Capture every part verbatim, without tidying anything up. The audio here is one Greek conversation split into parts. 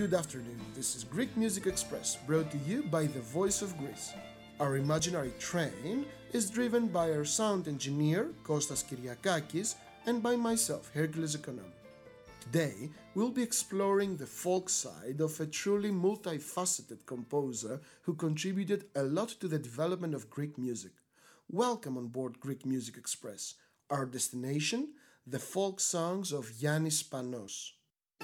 good afternoon. This is Greek Music Express, brought to you by the Voice of Greece. Our imaginary train is driven by our sound engineer, Kostas Kyriakakis, and by myself, Hercules Economou. Today, we'll be exploring the folk side of a truly multifaceted composer who contributed a lot to the development of Greek music. Welcome on board Greek Music Express. Our destination, the folk songs of Yannis Panos.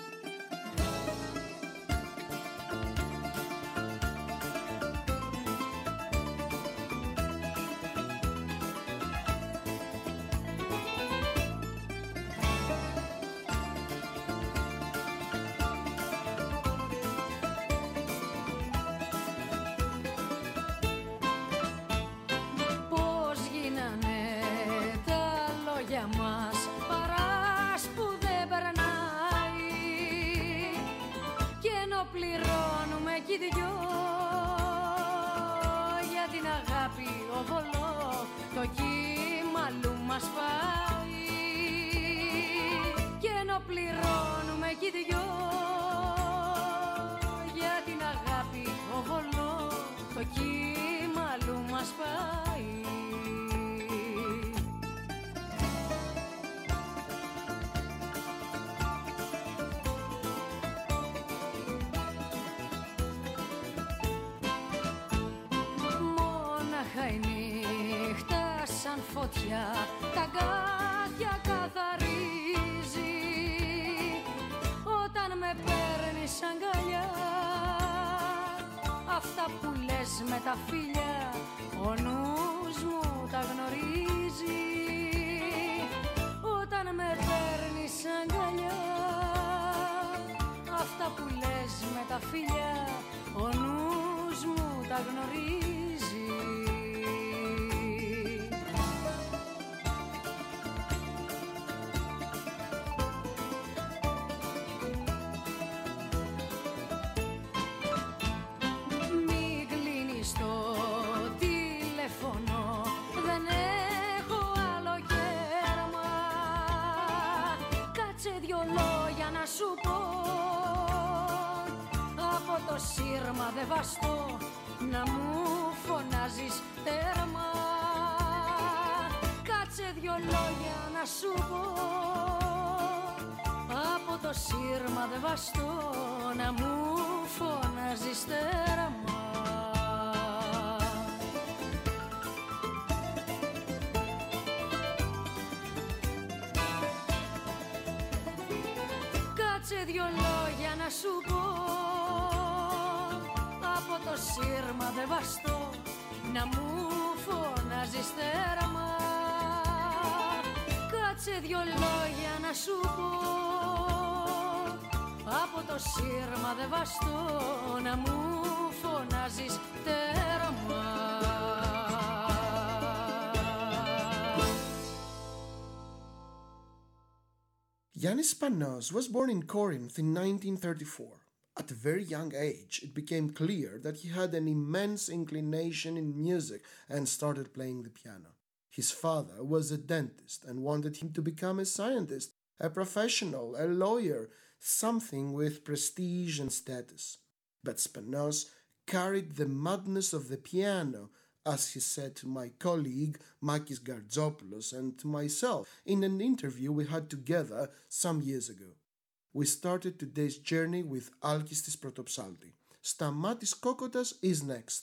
Το κύμα αλλού μας πάει και ενώ πληρώνουμε κι οι δυο για την αγάπη ο βολό, το κύμα αλλού μας πάει. Μόναχα η νύχτα σαν φωτιά τα αγκάθια καθαρίζει όταν με παίρνεις αγκαλιά. Αυτά που λες με τα φιλιά ο νους μου τα γνωρίζει όταν με παίρνεις αγκαλιά. Αυτά που λες με τα φιλιά ο νους μου τα γνωρίζει. Το σύρμα δε βαστώ να μου φωνάζεις τέρμα. Κάτσε δυο λόγια να σου πω. Από το σύρμα δε βαστώ να μου φωνάζεις τέρμα. Κάτσε δυο λόγια να σου πω. Από το σύρμα δε βαστώ να μου φωνάζεις τέρμα. Κάτσε δυο λόγια να σου πω. Από το σύρμα δε βαστώ να μου φωνάζεις τέρμα. Yannis Panos was born in Corinth in nineteen thirty-four. At a very young age, it became clear that he had an immense inclination in music and started playing the piano. His father was a dentist and wanted him to become a scientist, a professional, a lawyer, something with prestige and status. But Panos carried the madness of the piano, as he said to my colleague Makis Gartzopoulos and to myself in an interview we had together some years ago. We started today's journey with Alkistis Protopsalti. Stamatis Kokotas is next.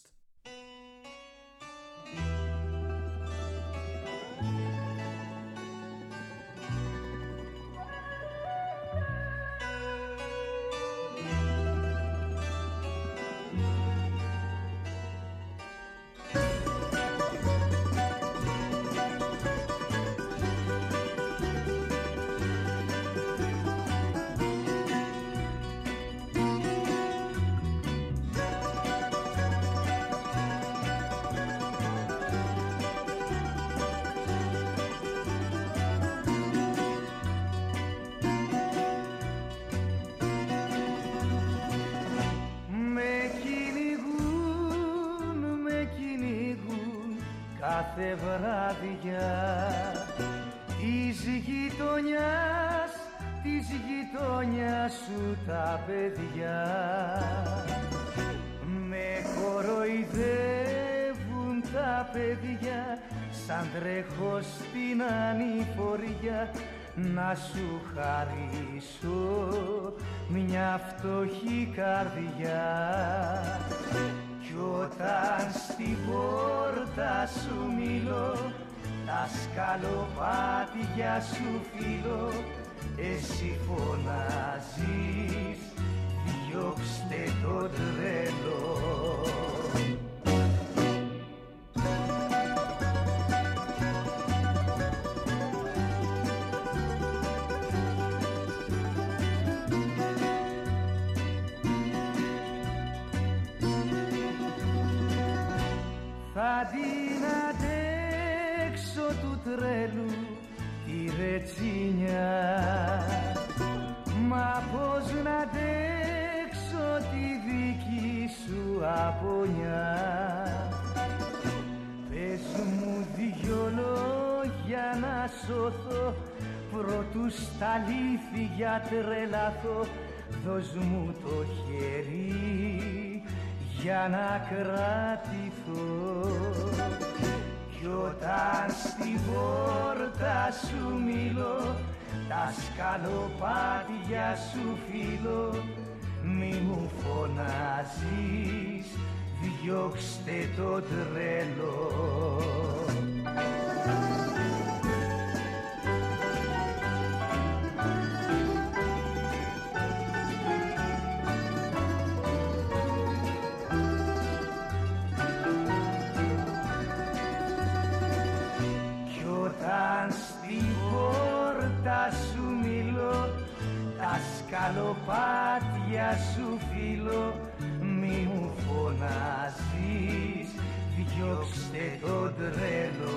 κάθε βράδια της γειτονιάς, της γειτονιά σου τα παιδιά με κοροϊδεύουν τα παιδιά σαν τρέχω στην ανηφοριά να σου χαρίσω μια φτωχή καρδιά κι όταν στην πόρτα σου μιλώ τα σκαλοπάτια σου φιλώ εσύ φωνάζεις διώξτε το τρελό. Θα την αντέξω του τρέλου τη ρετσίνια μα πώς να αντέξω τη δική σου απονιά πες μου δυο λόγια να σώθω προτού στα αλήθεια τρελαθώ δώσ' μου το χέρι για να κρατηθώ κι όταν στην πόρτα σου μιλώ τα σκαλοπάτια σου φιλώ μη μου φωνάζεις διώξτε το τρελό. Σκαλοπάτια σου φίλο μη μου φωνάζεις διώξτε το τρελό.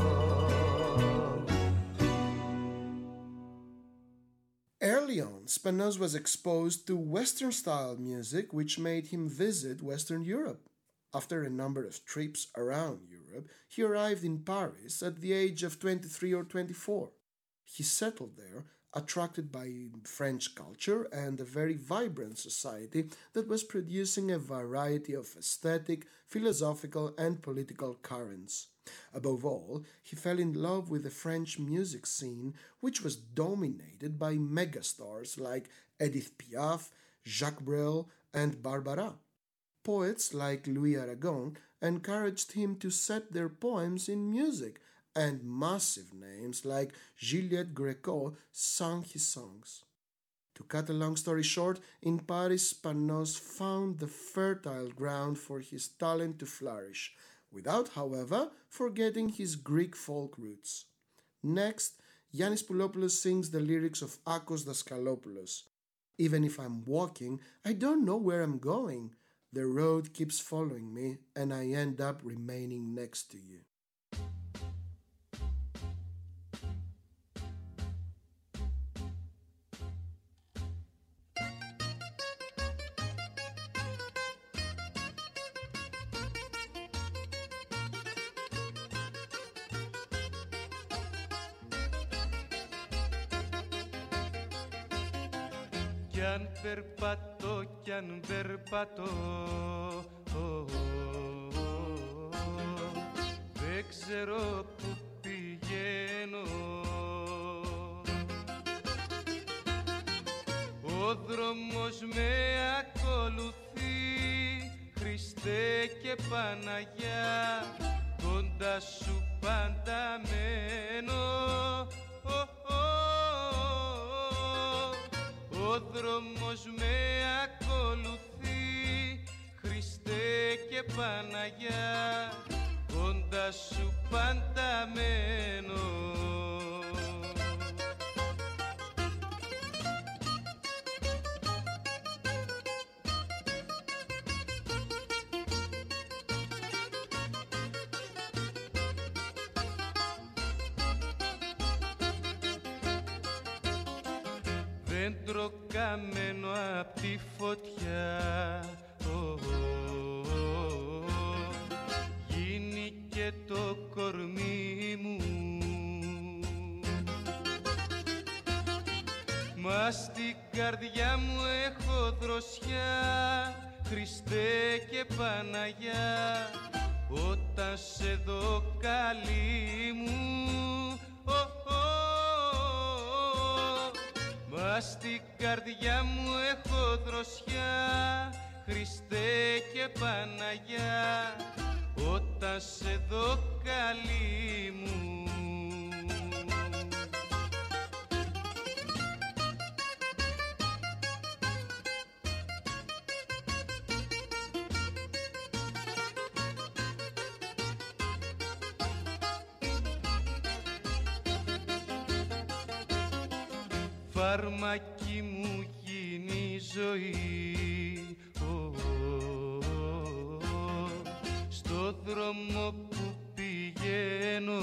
Early on, Spanoz was exposed to Western-style music which made him visit Western Europe. After a number of trips around Europe, he arrived in Paris at the age of twenty-three or twenty-four. He settled there, attracted by French culture and a very vibrant society that was producing a variety of aesthetic, philosophical and political currents. Above all, he fell in love with the French music scene, which was dominated by megastars like Edith Piaf, Jacques Brel and Barbara. Poets like Louis Aragon encouraged him to set their poems in music, and massive names like Juliette Gréco sang his songs. To cut a long story short, in Paris, Spanoz found the fertile ground for his talent to flourish, without, however, forgetting his Greek folk roots. Next, Yannis Poulopoulos sings the lyrics of Akos Daskalopoulos. Even if I'm walking, I don't know where I'm going. The road keeps following me, and I end up remaining next to you. Κι αν περπατώ, κι αν περπατώ, δεν ξέρω που πηγαίνω. Ο δρόμος με ακολουθεί, Χριστέ και Παναγιά, κοντά σου πάντα μένω. Ο δρόμος με ακολουθεί, Χριστέ και Παναγιά, κοντά σου πάντα μένω. Δέντρο καμένο απ' τη φωτιά, oh, oh, oh, γίνει και το κορμί μου. Μας καρδιά μου έχω δροσιά, Χριστέ και Παναγιά, όταν σε δω καλή μου, oh, oh, oh. Μα στην καρδιά μου έχω δροσιά, Χριστέ και Παναγιά, όταν σε δω καλή μου. Φάρμακι μου γίνει η ζωή, oh, oh, oh, στο δρόμο που πηγαίνω.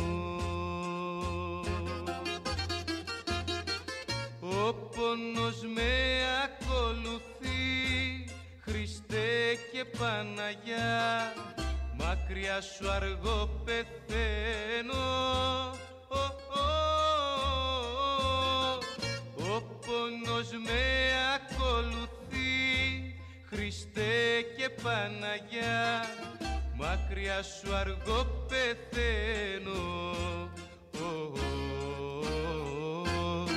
Ο πόνος με ακολουθεί, Χριστέ και Παναγιά, μακριά σου αργό πεθαίνω. Oh, oh, ο πόνος με ακολουθεί, Χριστέ και Παναγιά, μακριά σου αργό πεθαίνω. Oh, oh, oh.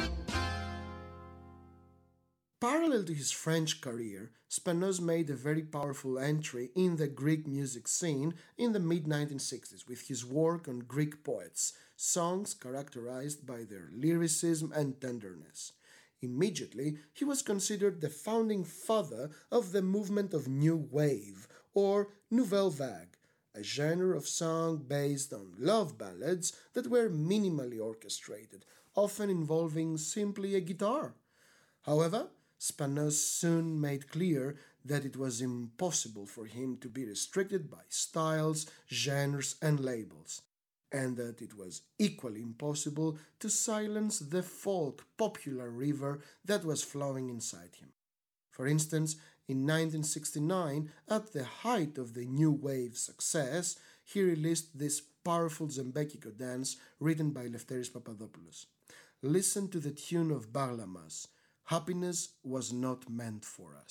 Parallel to his French career, Spanoz made a very powerful entry in the Greek music scene in the mid nineteen sixties with his work on Greek poets, songs characterized by their lyricism and tenderness. Immediately, he was considered the founding father of the movement of New Wave, or Nouvelle Vague, a genre of song based on love ballads that were minimally orchestrated, often involving simply a guitar. However, Spanoz soon made clear that it was impossible for him to be restricted by styles, genres, and labels, and that it was equally impossible to silence the folk popular river that was flowing inside him. For instance, in nineteen sixty-nine, at the height of the New Wave success, he released this powerful Zembekiko dance written by Lefteris Papadopoulos. Listen to the tune of Baglamas, Happiness Was Not Meant for Us.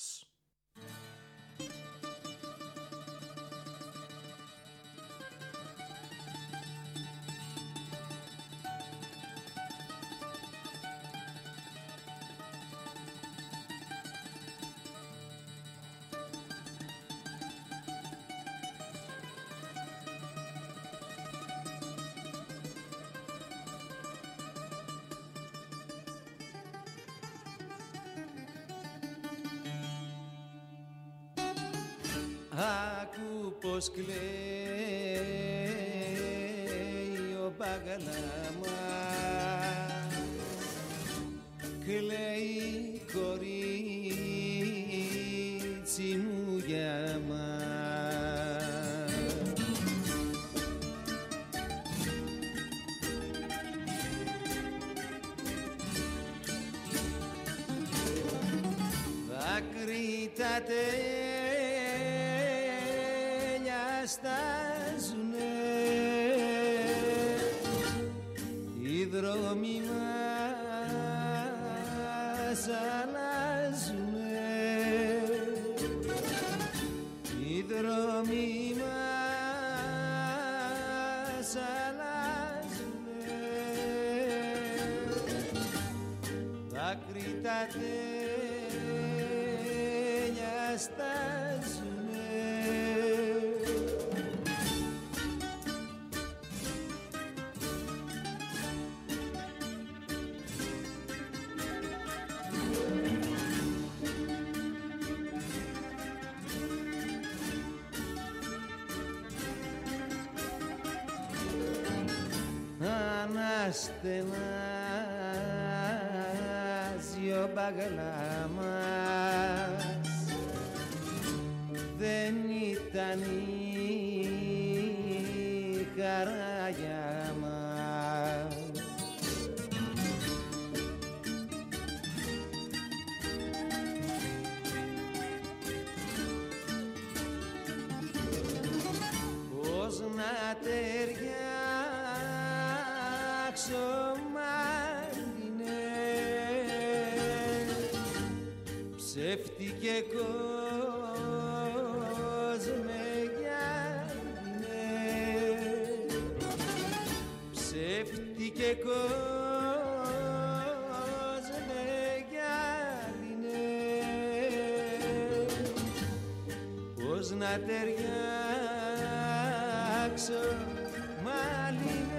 Άκου πως κλαίει ο Μπαγαλάμα, κλαίει κορίτσι μου για μας. Δάκρυ τα στάζουνε, οι δρόμοι μας αλλάζουνε, οι δρόμοι μας αλλάζουνε, δάκρυ τα τέλεια στάζουνε. Αναστενάζει ο Μπαγαλάμας, δεν ήταν η χαρά για μας. Πώς να ταιριάξω μ' Ψεύτικε κόσμε γυάλινε, ψεύτικε κόσμε γυάλινε, πώς να ταιριάξω μάλινε.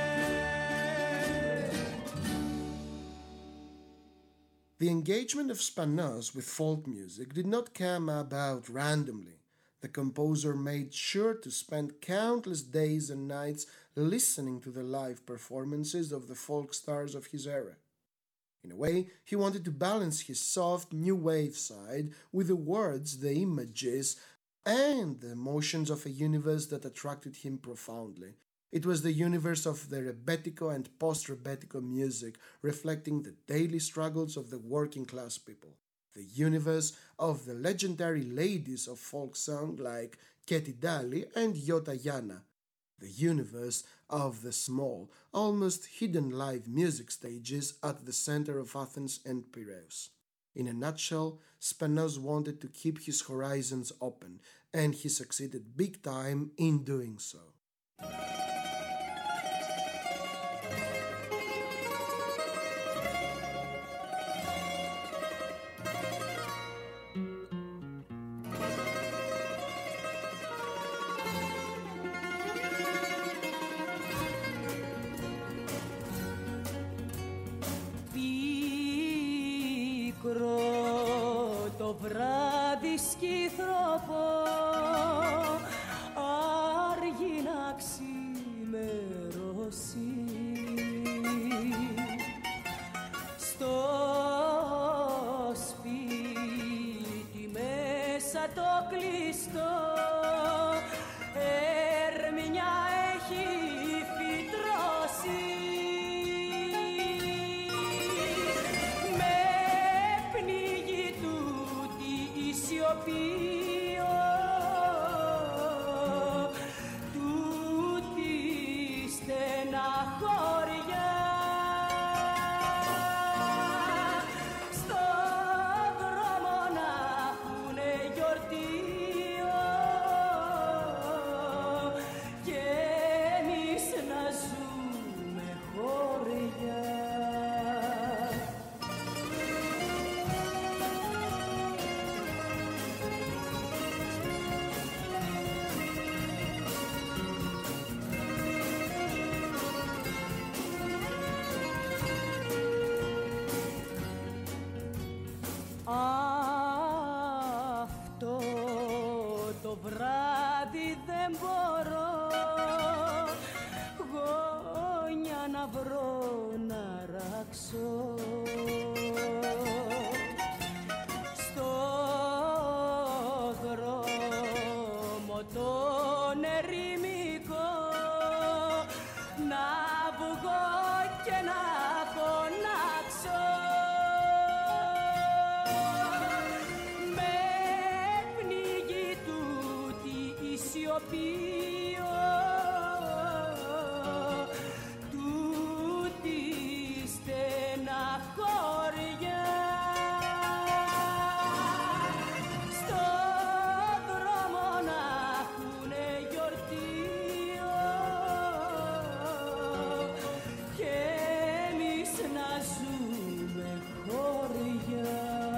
The engagement of Spanos with folk music did not come about randomly. The composer made sure to spend countless days and nights listening to the live performances of the folk stars of his era. In a way, he wanted to balance his soft, new wave side with the words, the images, and the emotions of a universe that attracted him profoundly. It was the universe of the Rebetiko and post-Rebetiko music, reflecting the daily struggles of the working class people. The universe of the legendary ladies of folk song like Keti Dali and Yota Yana. The universe of the small, almost hidden live music stages at the center of Athens and Piraeus. In a nutshell, Spanos wanted to keep his horizons open, and he succeeded big time in doing so. Το βράδυ σκυθροπό άργη να ξημερώσει, στο σπίτι μέσα το κλειστό ερμηνιά έχει φυτρώσει. Τούτη στεναχώρια στο δρόμο να έχουνε γιορτίο και εμείς να ζούμε χώρια. Αυτό το βράδυ δεν μπορώ γόνια να βρω να ράξω, στο δρόμο τον ερημικό να βγω και να φωνάξω. Τούτη στεναχώρια στο δρόμο να έχουνε γιορτίο και εμείς να ζούμε χώρια.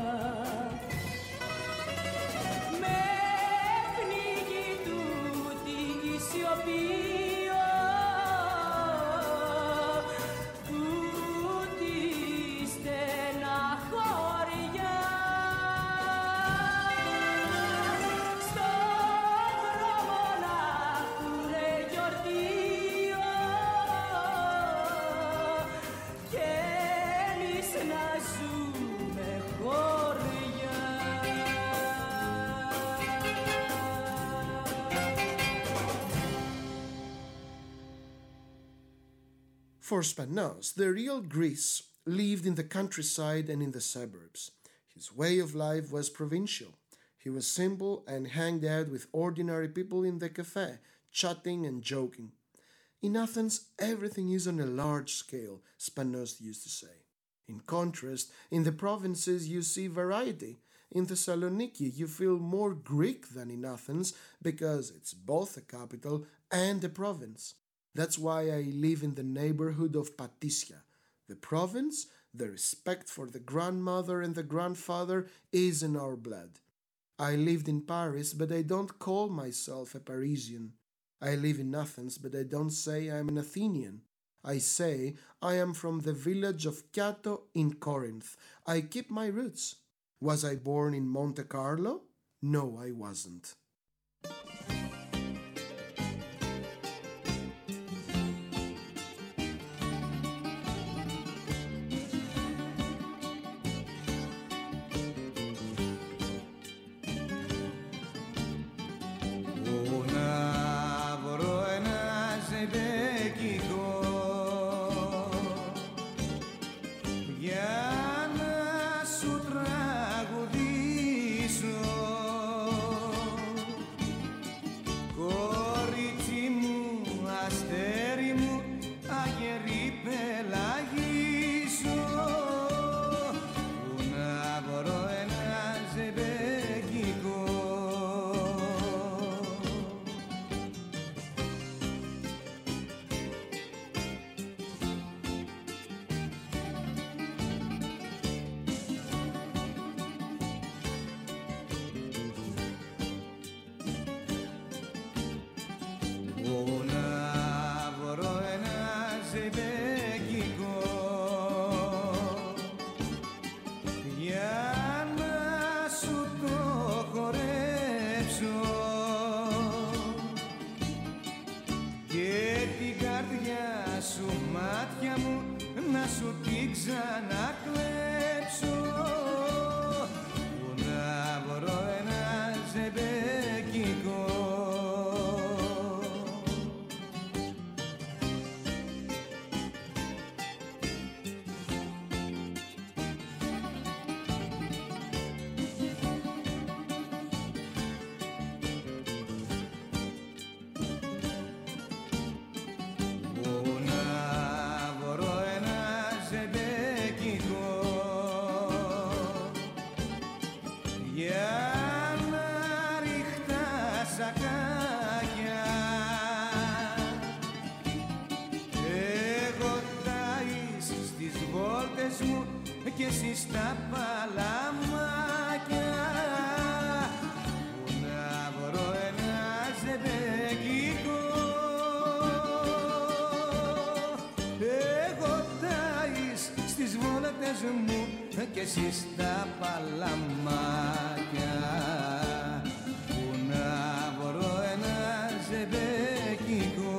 For Spanos, the real Greece lived in the countryside and in the suburbs. His way of life was provincial. He was simple and hanged out with ordinary people in the cafe, chatting and joking. In Athens, everything is on a large scale, Spanos used to say. In contrast, in the provinces you see variety. In Thessaloniki, you feel more Greek than in Athens because it's both a capital and a province. That's why I live in the neighborhood of Patissia. The province, the respect for the grandmother and the grandfather is in our blood. I lived in Paris, but I don't call myself a Parisian. I live in Athens, but I don't say I'm an Athenian. I say I am from the village of Kiato in Corinth. I keep my roots. Was I born in Monte Carlo? No, I wasn't. Και εσύ στα παλαμάκια που να βρω ένα ζεμπέκικο. Εγώ τάεις στις βόλτες μου και εσύ στα παλαμάκια που να βρω ένα ζεμπέκικο.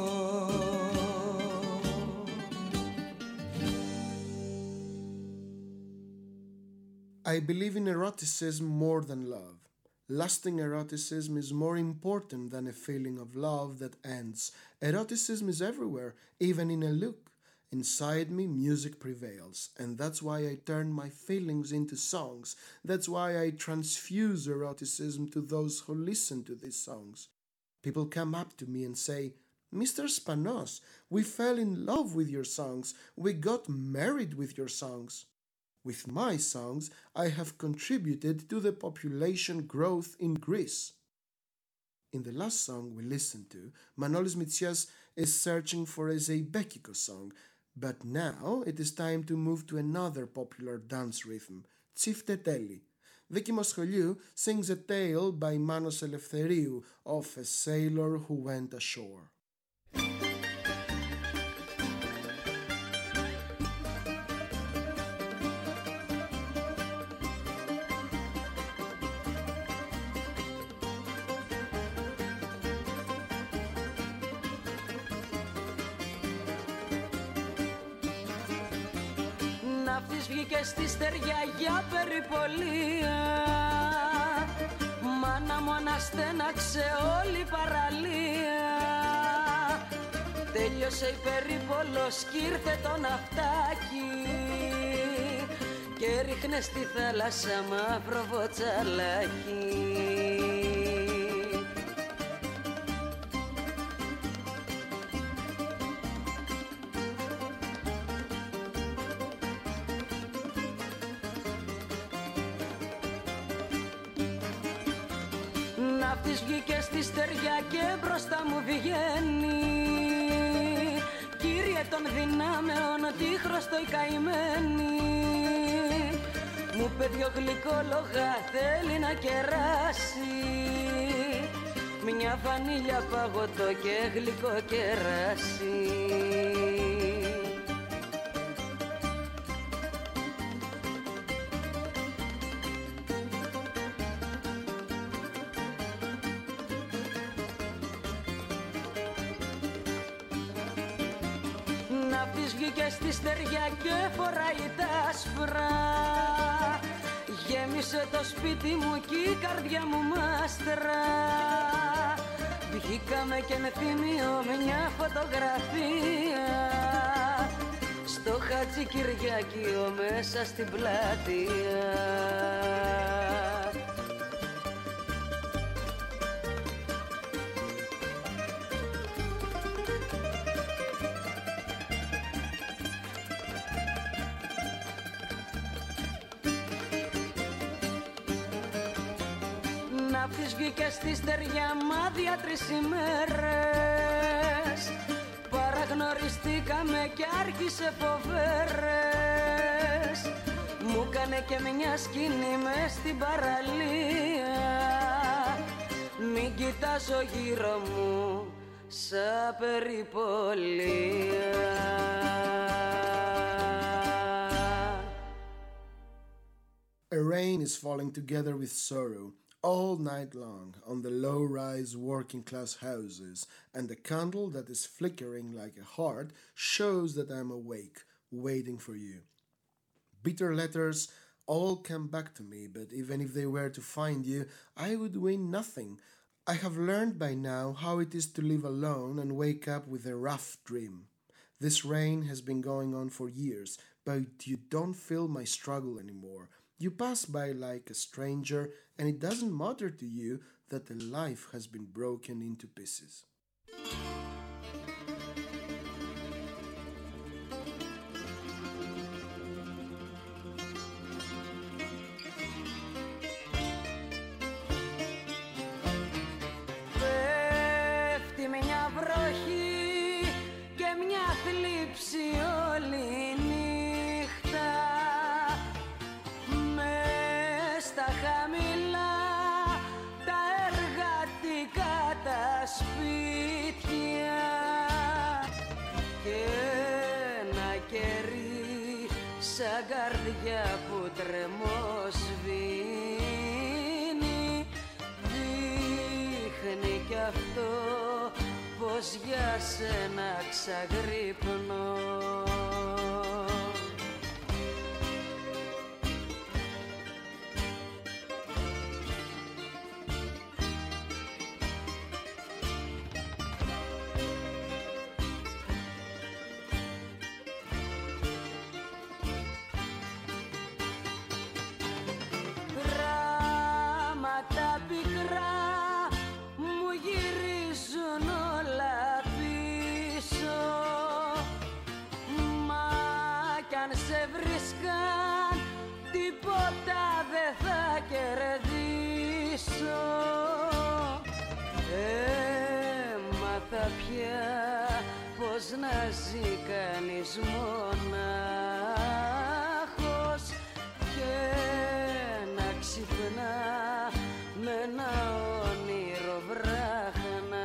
I believe in eroticism more than love. Lasting eroticism is more important than a feeling of love that ends. Eroticism is everywhere, even in a look. Inside me, music prevails, and that's why I turn my feelings into songs. That's why I transfuse eroticism to those who listen to these songs. People come up to me and say, Mister Spanos, we fell in love with your songs. We got married with your songs. With my songs, I have contributed to the population growth in Greece. In the last song we listened to, Manolis Mitsias is searching for a Zeybekiko song, but now it is time to move to another popular dance rhythm, Tsifteteli. Vicky Moscholiou sings a tale by Manos Eleftheriou of a sailor who went ashore. Ναύτης βγήκε στη στεριά για περιπολία. Μάνα μου αναστέναξε όλη η παραλία. Τέλειωσε η περίπολος κι ήρθε το ναυτάκι και ρίχνε στη θάλασσα μαύρο βοτσαλάκι. Ναύτης βγήκε στη στεριά και μπροστά μου βγαίνει. Κύριε των δυνάμεων, τι χρωστώ η καημένη. Μου είπε δυο γλυκόλογα θέλει να κεράσει. Μια βανίλια παγωτό και γλυκό κεράσι. Ναύτης βγήκε στη στεριά και φοράει τα άσπρα. Γέμισε το σπίτι μου κι η καρδιά μου μάστρα. Βγήκαμε και με θυμίο μια φωτογραφία στο Χατζη Κυριάκιο μέσα στην πλατεία. Ναύτης βγήκε στη στεριά μάδια τρεις ημέρες. Παραγνωριστήκαμε και άρχισε φοβέρες. Μου κάνε και μια σκηνή μες στην παραλία. Μην κοιτάζω γύρω μου σαν περιπολία. A rain is falling together with sorrow all night long on the low-rise working-class houses, and the candle that is flickering like a heart shows that I am awake, waiting for you. Bitter letters all come back to me, but even if they were to find you, I would win nothing. I have learned by now how it is to live alone and wake up with a rough dream. This rain has been going on for years, but you don't feel my struggle anymore. You pass by like a stranger, and it doesn't matter to you that a life has been broken into pieces. Πέφτει μια βροχή και μια θλίψη όλη νύχτα. Χαμηλά τα εργατικά τα σπίτια και ένα κερί σαν καρδιά που τρεμοσβήνει. Δείχνει κι αυτό πως για σένα ξαγρύπνω. Έμαθα πια πως να ζει κανείς μονάχος και να ξυπνά με ένα όνειρο βράχνα.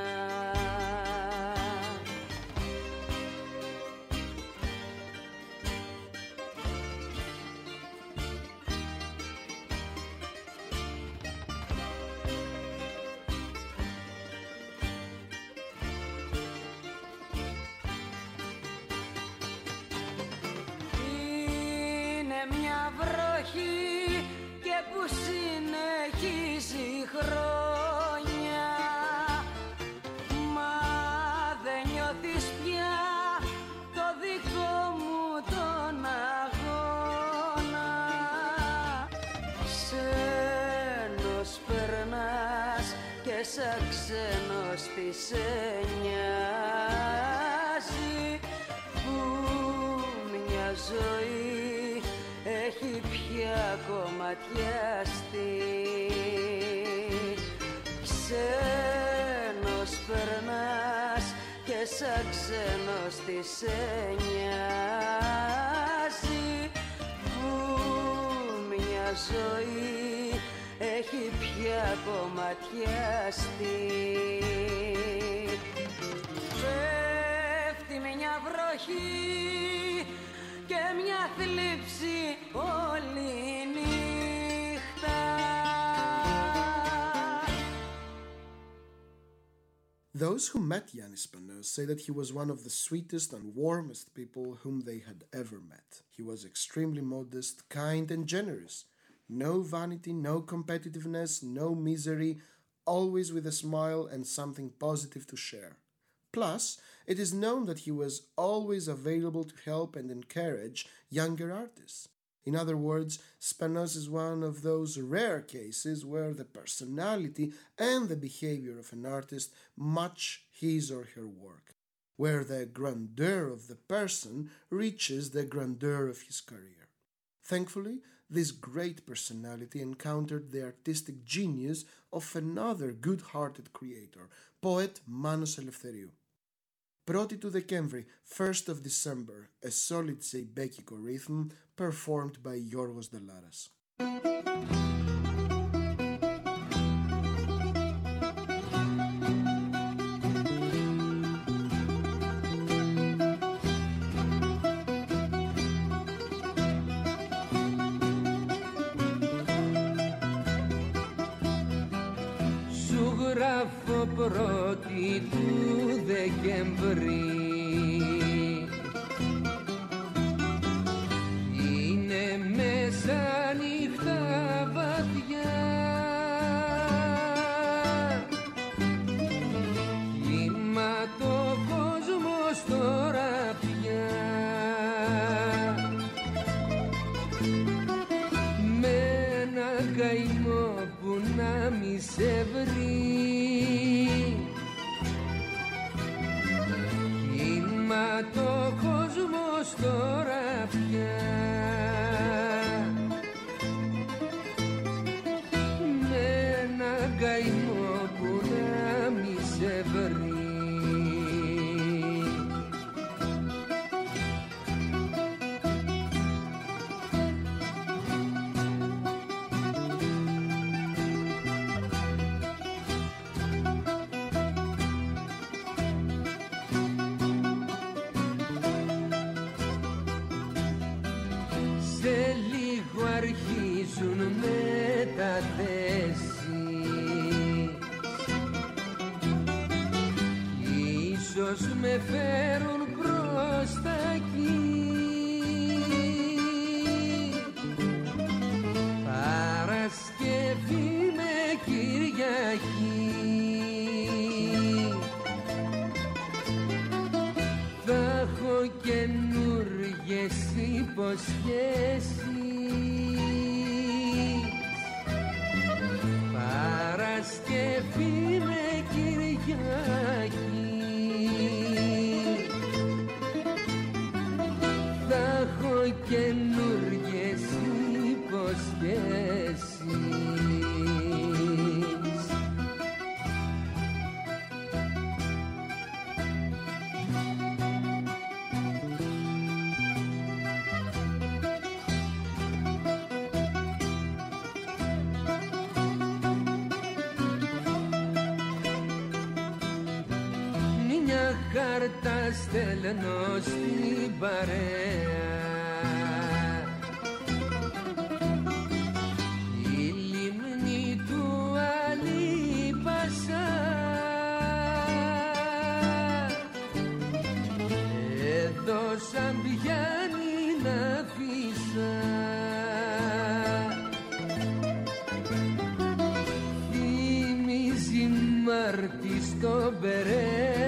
Βροχή και που συνεχίζει χρόνια, μα δεν νιώθεις πια το δικό μου τον αγώνα. Ξένος περνάς και σαν ξένος τι σε νοιάζει που μια ζωή έχει πια κομματιαστεί. ξένος περνάς και σαν ξένος τι σε νοιάζει που μια ζωή έχει πια κομματιαστεί. Πέφτει μια βροχή και μια θλίψη όλη νύχτα. Those who met Yannis Panos say that he was one of the sweetest and warmest people whom they had ever met. He was extremely modest, kind and generous. No vanity, no competitiveness, no misery, always with a smile and something positive to share. Plus, it is known that he was always available to help and encourage younger artists. In other words, Spanos is one of those rare cases where the personality and the behavior of an artist match his or her work, where the grandeur of the person reaches the grandeur of his career. Thankfully, this great personality encountered the artistic genius of another good-hearted creator, poet Manos Eleftheriou. πρώτη του Δεκέμβρη, first of December, a solid ζεϊμπέκικο rhythm performed by Γιώργος Δελάρας. Σου γράφω πρώτη του Δεκέμβρη, είναι μεσάνυχτα βαθιά, κύματο κόσμος τώρα πια, με ένα καημό που να μη σε βρει. Μα το κόσμος τώρα πια με ένα καημό που να μη σε βρει. Αρχίζουν μεταθέσεις, ίσως με φέρουν προς τα εκεί, Παρασκευή με Κυριακή, θα έχω καινούργιες υποσχέσεις, Παρασκευή με Κυριακή, θα έχω καινούργιες υποσχέσεις. Κάρτα στέλνω στην παρέα, η λιμνή του Αλίπασα, εδώ σαν πιάνει να αφήσα, θυμίζει Μάρτη στον Περέα,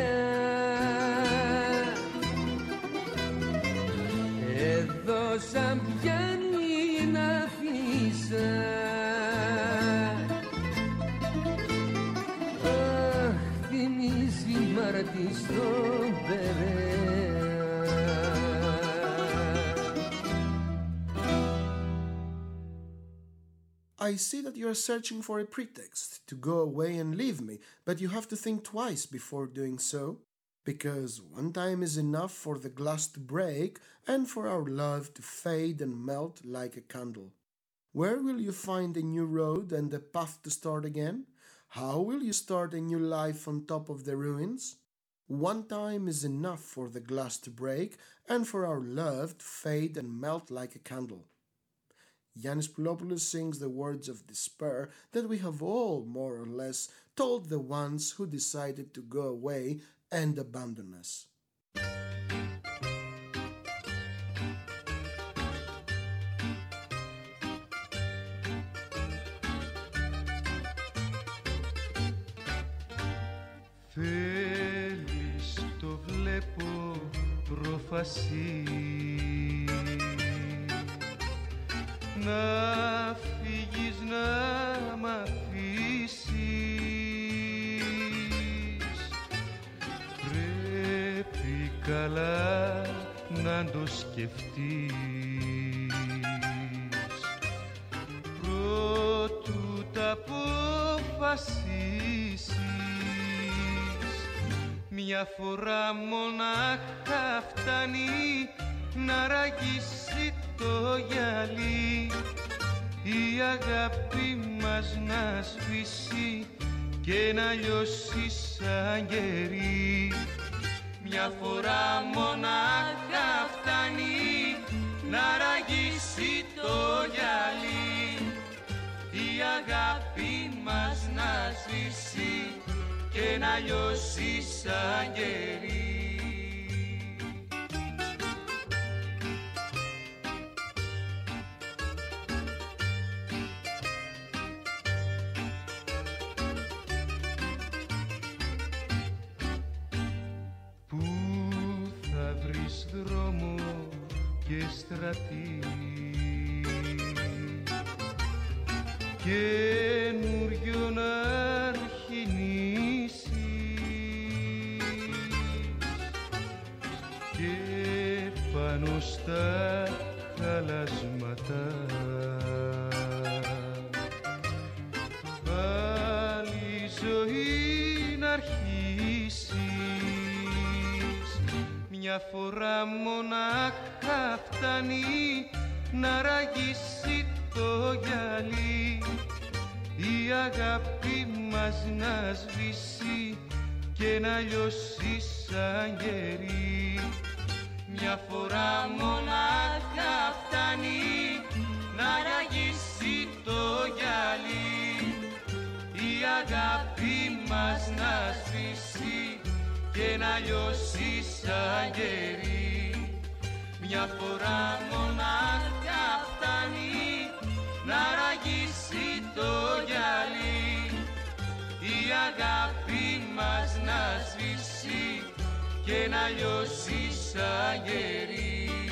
σαν πιάνει να αφήσα. Αχ, θυμίζει Μάρτη στον Περέα. I see that you are searching for a pretext to go away and leave me, but you have to think twice before doing so, because one time is enough for the glass to break and for our love to fade and melt like a candle. Where will you find a new road and a path to start again? How will you start a new life on top of the ruins? One time is enough for the glass to break and for our love to fade and melt like a candle. Yannis Poulopoulos sings the words of despair that we have all more or less told the ones who decided to go away and abandon us. Θέλεις, το βλέπω προφασί, να φύγεις, να μ' αφήσεις. Πρέπει καλά να το σκεφτείς προτού τα αποφασίσεις. Μια φορά μονάχα φτάνει να ραγίσει το γυαλί, η αγάπη μας να σβήσει και να λιώσει σαν κερί. Μια φορά μονάχα φτάνει να ραγίσει το γυαλί, η αγάπη μας να σβήσει και να λιώσει σαν κερί. Πού θα βρεις δρόμο και στρατή, καινούριο να αρχινήσεις, και πάνω στα χαλάσματα πάλι ζωή να αρχίσεις. Μια φορά μονάχα φτάνει να ραγίσει το γυαλί, η αγάπη μας να σβήσει και να λιώσει σαν κερί. Μια φορά μονάχα φτάνει να ραγίσει το γυαλί, η αγάπη μας να σβήσει και να λιώσει σαν κερί. Μια φορά μονάχα φτάνει να ραγίσει το γυαλί, η αγάπη μας να σβήσει και να λιώσει σαν κερί.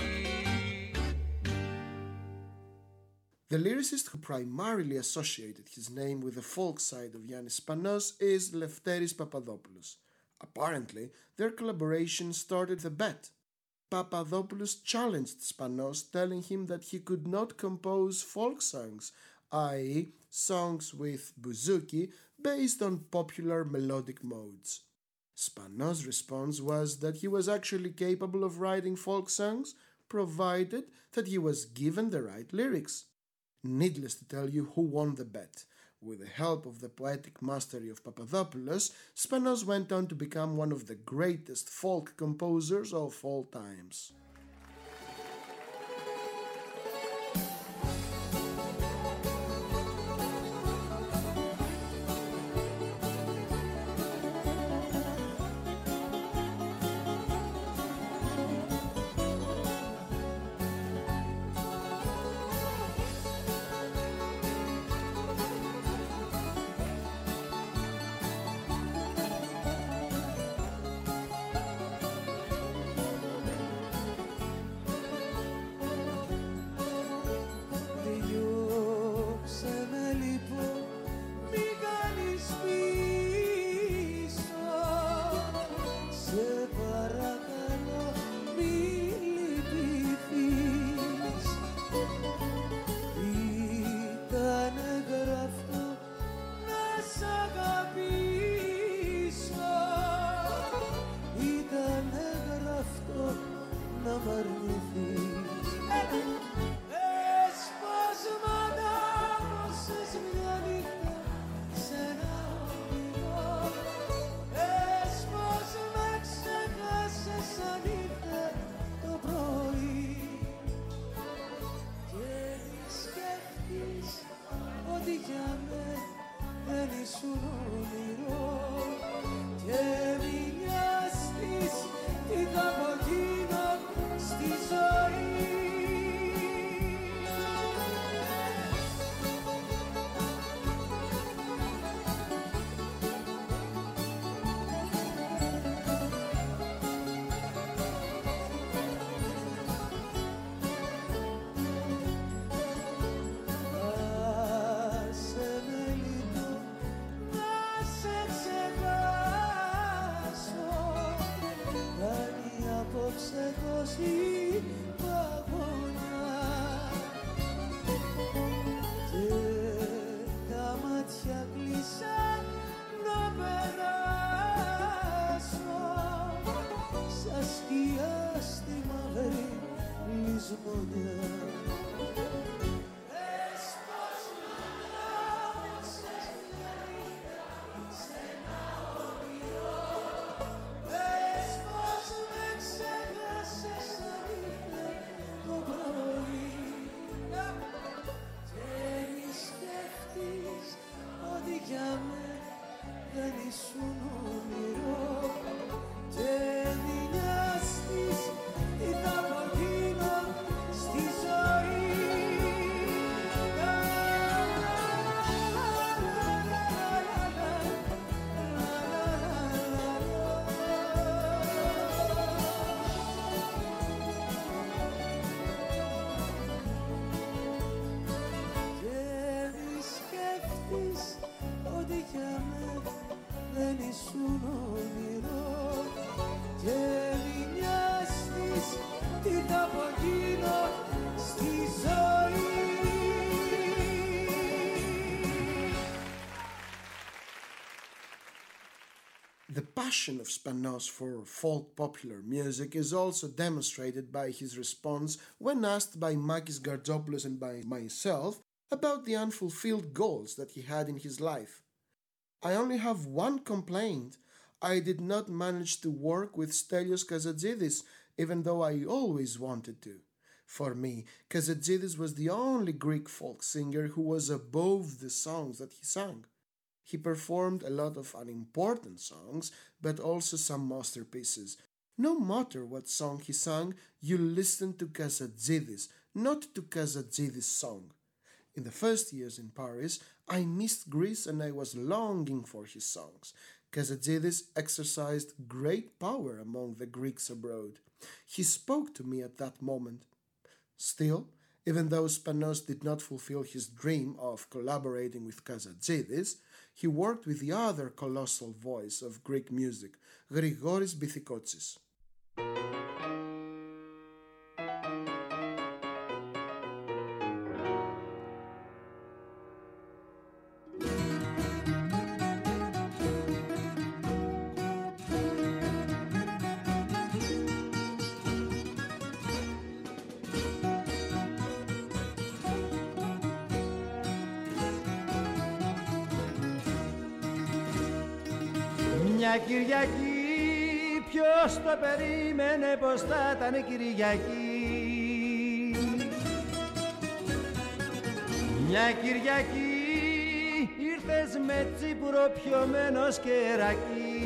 The lyricist who primarily associated his name with the folk side of Yannis Spanos is Lefteris Papadopoulos. Apparently, their collaboration started the bet. Papadopoulos challenged Spanos, telling him that he could not compose folk songs, that is, songs with bouzouki based on popular melodic modes. Spanos' response was that he was actually capable of writing folk songs, provided that he was given the right lyrics. Needless to tell you who won the bet. With the help of the poetic mastery of Papadopoulos, Spanos went on to become one of the greatest folk composers of all times. ήσουν όνειρο και δηλιάστης τι θα απογίνω στη ζωή. Δεν ήσουν όνειρο και μοιάζεις τι θα απογίνω στη ζωή. The passion of Spanos for folk popular music is also demonstrated by his response when asked by Makis Gardzopoulos and by myself about the unfulfilled goals that he had in his life. I only have one complaint. I did not manage to work with Stelios Kazatsidis, even though I always wanted to. For me, Kazatsidis was the only Greek folk singer who was above the songs that he sang. He performed a lot of unimportant songs, but also some masterpieces. No matter what song he sang, you listened to Kazatsidis, not to Kazatsidis' song. In the first years in Paris, I missed Greece and I was longing for his songs. Kazatsidis exercised great power among the Greeks abroad. He spoke to me at that moment. Still, even though Spanos did not fulfill his dream of collaborating with Kazatsidis, he worked with the other colossal voice of Greek music, Grigoris Bithikotsis. Μια Κυριακή, ποιος το περίμενε πως θα ήταν Κυριακή. Μια Κυριακή, ήρθες με τσίπουρο πιωμένος κερακί.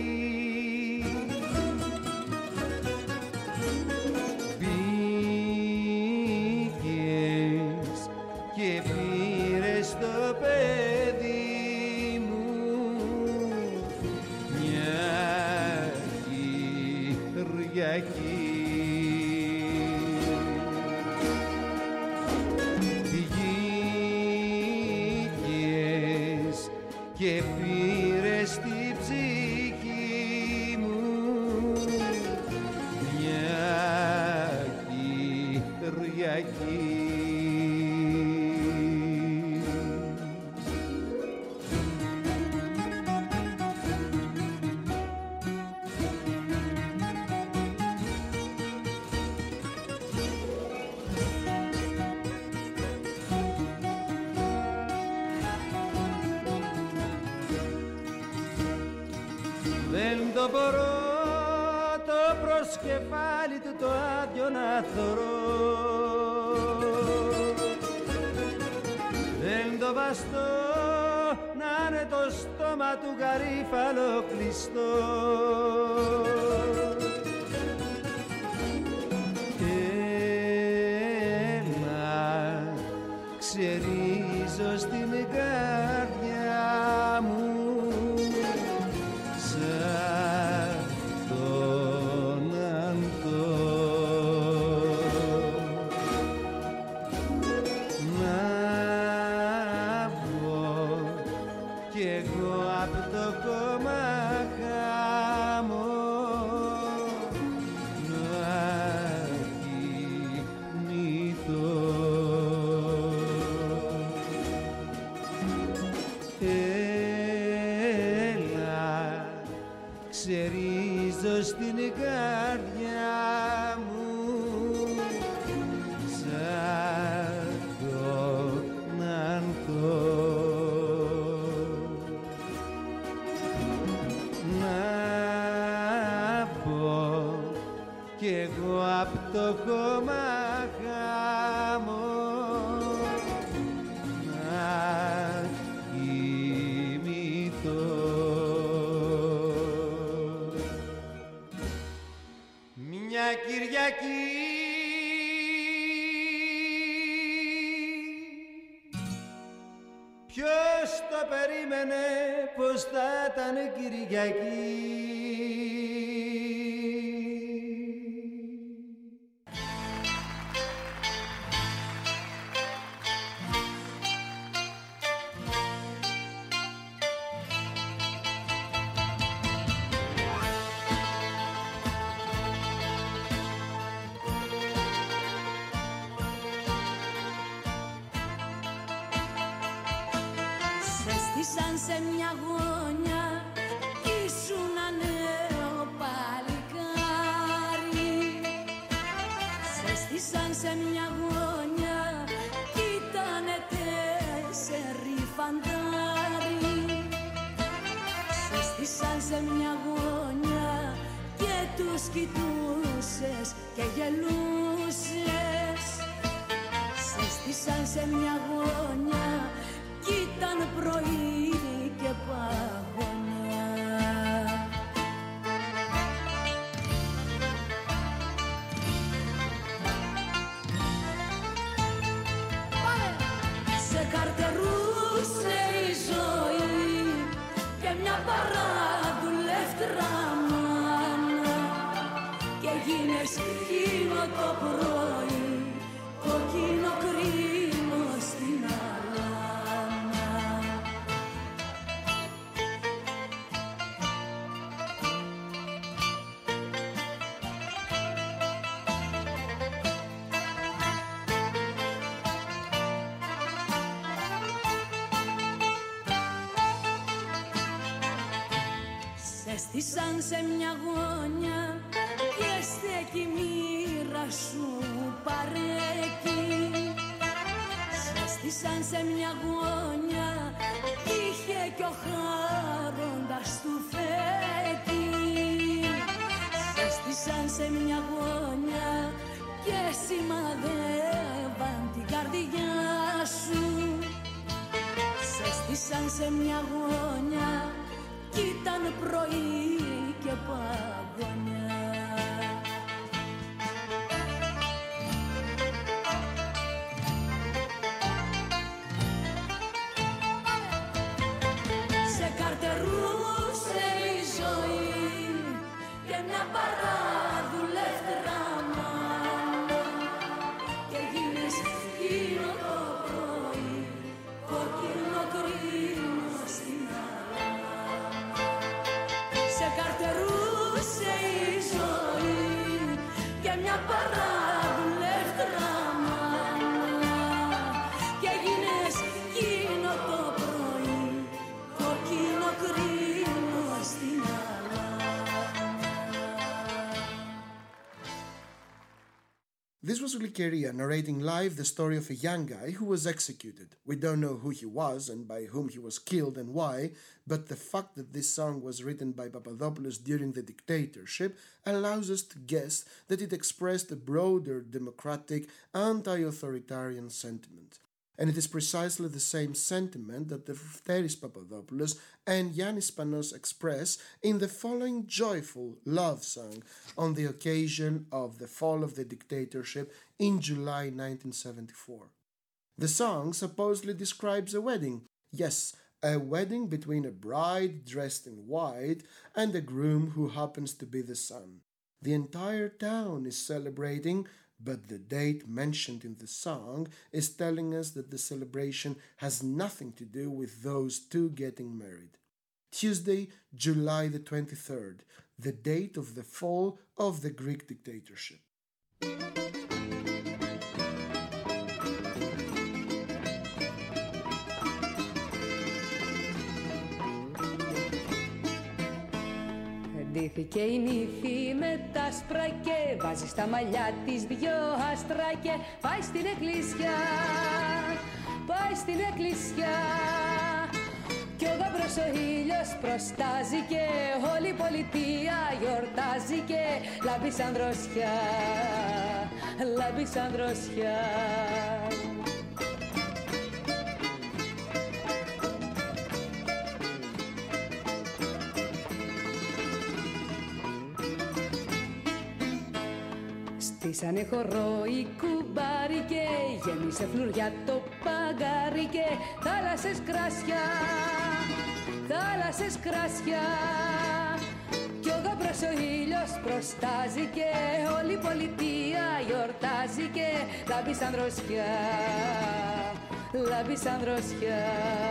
Πήγες και πήρες το παιδί Πηγήκες και πήρες την ψυχή μου μια Κυριακή. Δεν το μπορώ το προσκεφάλι του το άδειο να θωρώ. Δεν το βαστώ να είναι το στόμα του γαρίφαλο κλειστό. Έλα, ξερίζω στην καρδιά μου ξερίζω στην καρδιά μου σαν τον ανθό. Να πω κι εγώ απ' το χώμα χάμω να κοιμηθώ. Κυριακή. Ποιος το περίμενε πως θα ήταν Κυριακή. Σε μια γωνιά ήσουν νέο παλικάρι. Σε στήσαν σε μια γωνιά κι ήτανε τέσσερι φαντάρι. Σε στήσαν σε μια γωνιά και τους κοιτούσες και γελούσες. Σε στήσαν σε μια γωνιά κι ήταν πρωί και παγωνιά. Σε καρτερούσε η ζωή και μια παραδουλεύτρα μάνα και γίνες εκείνο το πρωί κόκκινο κρίνο στην αλάνα. Στήσαν σε μια γωνιά και στέκει μοίρα σου παρέκει. Σε στήσαν σε μια γωνιά κι είχε κι ο χάροντας του φέκει. Σε στήσαν σε μια γωνιά και σημαδεύαν την καρδιά σου. Σε στήσαν σε μια γωνιά κι ήταν πρωί και παγωνιά. Σε καρτερούσε η ζωή και μια παραδουλεύτρα μάνα και γίνες εκείνο το πρωί κόκκινο κρίνο στην αλάνα. Σε καρτερούσε η ζωή και μια παραδουλεύτρα μάνα και γίνες εκείνο το πρωί κόκκινο κρίνο στην αλάνα. This was Glikeria narrating live the story of a young guy who was executed. We don't know who he was and by whom he was killed and why, but the fact that this song was written by Papadopoulos during the dictatorship allows us to guess that it expressed a broader democratic, anti-authoritarian sentiment. And it is precisely the same sentiment that the Lefteris Papadopoulos and Yannis Panos express in the following joyful love song on the occasion of the fall of the dictatorship in July nineteen seventy-four. The song supposedly describes a wedding, yes, a wedding between a bride dressed in white and a groom who happens to be the son. The entire town is celebrating, but the date mentioned in the song is telling us that the celebration has nothing to do with those two getting married. Tuesday, July the twenty-third, the date of the fall of the Greek dictatorship. Ντύθηκε η νύφη με τα άσπρα και βάζει στα μαλλιά της δυο άστρα και πάει στην εκκλησιά, πάει στην εκκλησιά. Κι ο γαμπρός ο ήλιος προστάζει και όλη η πολιτεία γιορτάζει και λάμπει σαν δροσιά, λάμπει σαν δροσιά. Στήσανε χορό οι κουμπάρικε, γέμισε φλουριά το παγκάρικε. Θάλασσες κράσια, θάλασσες κράσια. Κι ο γαμπρός ο ήλιος προστάζει και όλη η πολιτεία γιορτάζει και λάμπει σαν δροσιά, λάμπει σαν δροσιά.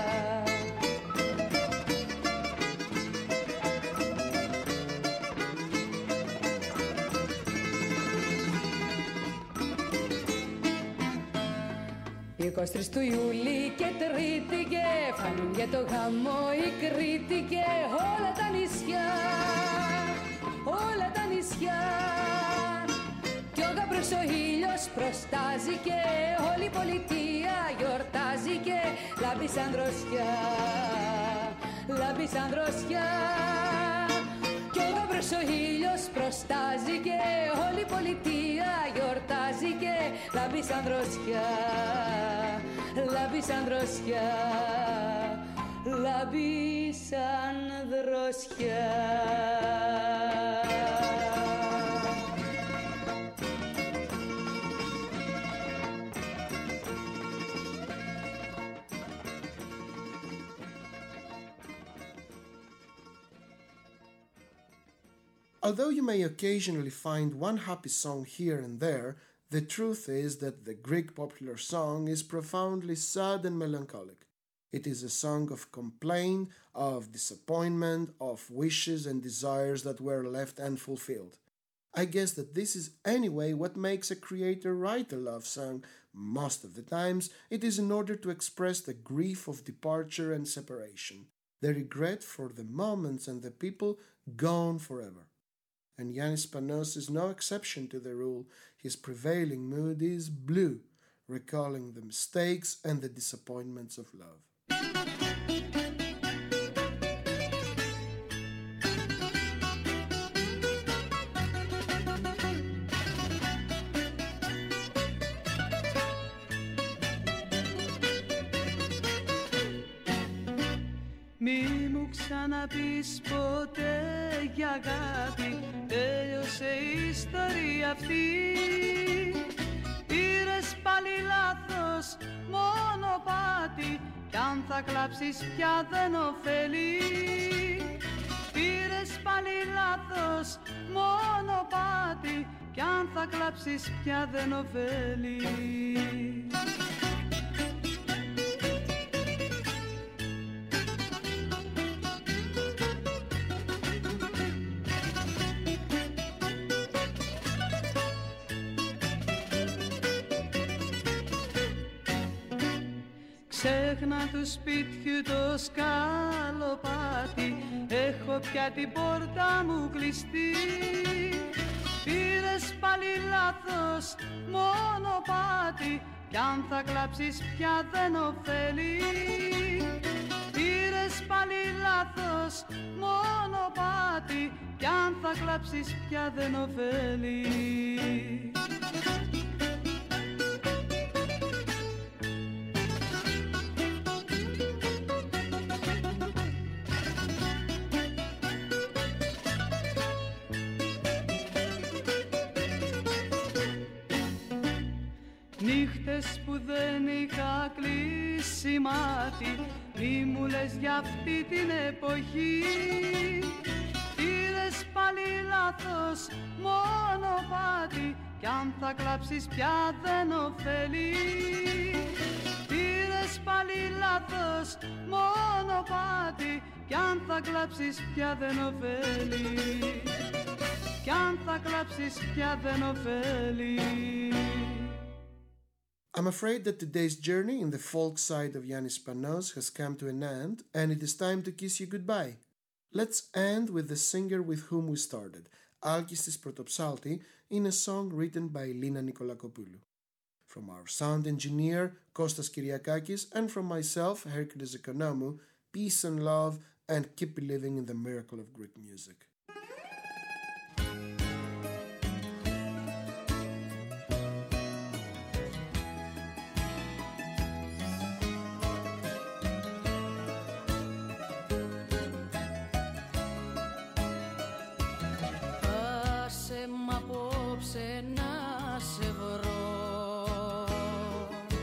είκοσι τρεις του Ιούλη και Τρίτη και φανούν για το γάμο η Κρήτη και όλα τα νησιά, όλα τα νησιά. Κι ο γαμπρός ο ήλιος προστάζει και όλη η πολιτεία γιορτάζει και λάμπει σαν δροσιά, λάμπει σαν δροσιά. Κι ο γαμπρός ο ήλιος προστάζει και όλη η πολιτεία γιορτάζει και λάμπει σαν δροσιά, λάμπει σαν δροσιά, λάμπει σαν δροσιά. Although you may occasionally find one happy song here and there, the truth is that the Greek popular song is profoundly sad and melancholic. It is a song of complaint, of disappointment, of wishes and desires that were left unfulfilled. I guess that this is anyway what makes a creator write a love song. Most of the times, it is in order to express the grief of departure and separation, the regret for the moments and the people gone forever. And Yannis Panos is no exception to the rule. His prevailing mood is blue, recalling the mistakes and the disappointments of love. Μη μου ξαναπείς ποτέ για αγάπη, τέλειωσε η ιστορία αυτή. Πήρες πάλι λάθος μονοπάτι κι αν θα κλάψεις πια δεν ωφελεί. Πήρες πάλι λάθος μονοπάτι κι αν θα κλάψεις πια δεν ωφελεί. Ξέχνα του σπίτιου το σκαλοπάτι, έχω πια την πόρτα μου κλειστή. Πήρες πάλι λάθος μονοπάτι κι αν θα κλάψεις πια δεν ωφελεί. Πήρες πάλι λάθος μονοπάτι κι αν θα κλάψεις πια δεν ωφελεί. Νύχτες που δεν είχα κλείσει μάτι, μη μου λες για αυτή την εποχή. Πήρες πάλι λάθος μονοπάτι κι αν θα κλάψεις πια δεν ωφελεί. Πήρες πάλι λάθος μονοπάτι κι αν θα κλάψεις πια δεν ωφελεί. Κι αν θα κλάψεις πια δεν ωφελεί. I'm afraid that today's journey in the folk side of Yannis Panos has come to an end, and it is time to kiss you goodbye. Let's end with the singer with whom we started, Alkistis Protopsalti, in a song written by Lina Nikolakopoulou. From our sound engineer, Kostas Kyriakakis, and from myself, Hercules Economou, peace and love, and keep believing in the miracle of Greek music.